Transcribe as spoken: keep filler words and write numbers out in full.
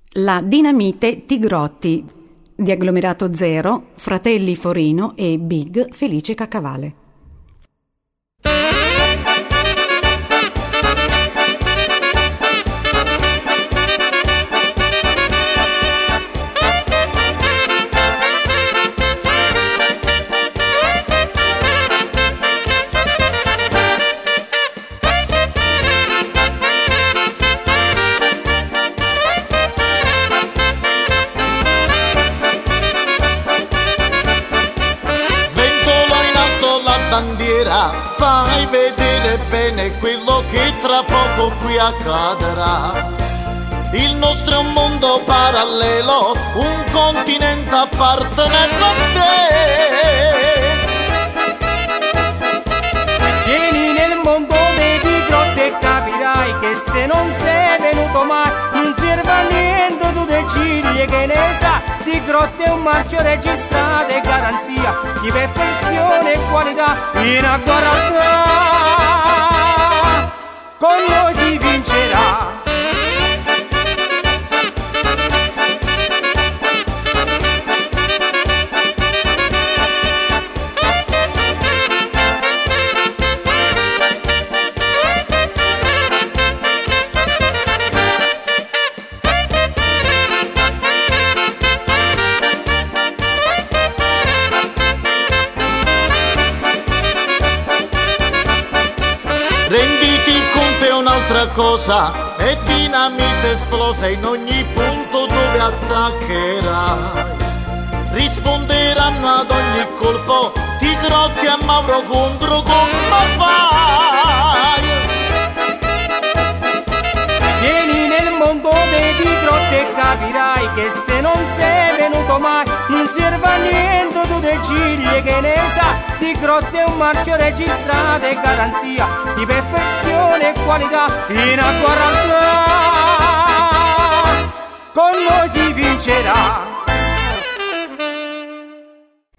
La Dinamite Tigrotti di Agglomerato Zero, Fratelli Forino e Big Felice Caccavale. Bandiera, fai vedere bene quello che tra poco qui accadrà. Il nostro è un mondo parallelo, un continente appartenente a te. Vieni nel mondo dei Tigrotti e capirai che se non sei venuto mai non serve a niente, tu te giri e che ne sa. Tigrotti è un marchio registrato e garanzia di perfezione e qualità. Vieni a guardare, con noi si vincerà. Renditi conto è un'altra cosa, è dinamite esplosa in ogni punto dove attaccherai. Risponderanno ad ogni colpo, Tigrotti e Mauro contro come fai? Vieni nel mondo dei Tigrotti e capirai che se non sei venuto mai non serve a niente, tu te giri e che ne sa. Tigrotti è un marchio registrato e garanzia di perfezione e qualità. Vieni a guardare, con noi si vincerà.